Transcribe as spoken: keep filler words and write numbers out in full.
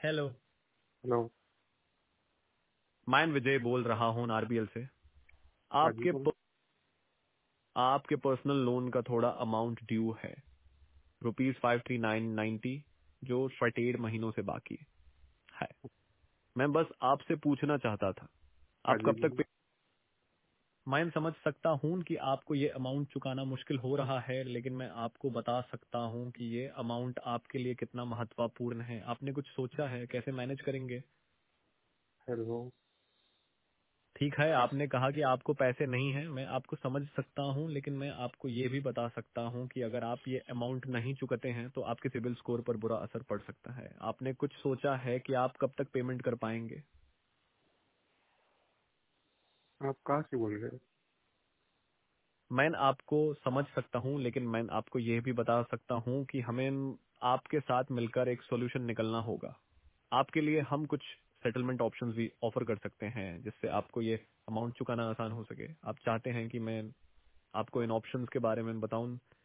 Hello. Hello. मैं विजय बोल रहा हूँ आरबीएल से। हाँ जी आपके बोलो। प, आपके पर्सनल लोन का थोड़ा अमाउंट ड्यू है, rupees five three nine ninety, जो डेढ़ महीनों से बाकी है। मैं बस आपसे पूछना चाहता था, हाँ आप जी कब तक बोलो। पे। मैं समझ सकता हूँ कि आपको ये अमाउंट चुकाना मुश्किल हो रहा है, लेकिन मैं आपको बता सकता हूँ कि ये अमाउंट आपके लिए कितना महत्वपूर्ण है। आपने कुछ सोचा है कैसे मैनेज करेंगे? हेलो। ठीक है, आपने कहा कि आपको पैसे नहीं है, मैं आपको समझ सकता हूं, लेकिन मैं आपको ये भी बता सकता हूं कि अगर आप ये अमाउंट नहीं चुकाते हैं तो आपके सिबिल स्कोर पर बुरा असर पड़ सकता है। आपने कुछ सोचा है कि आप कब तक पेमेंट कर पाएंगे? आप कहाँ से बोल रहे हो? मैं आपको समझ सकता हूं, लेकिन मैं आपको ये भी बता सकता हूं कि हमें आपके साथ मिलकर एक सोल्यूशन निकलना होगा। आपके लिए हम कुछ सेटलमेंट ऑप्शंस भी ऑफर कर सकते हैं, जिससे आपको ये अमाउंट चुकाना आसान हो सके। आप चाहते हैं कि मैं आपको इन ऑप्शंस के बारे में बताऊं?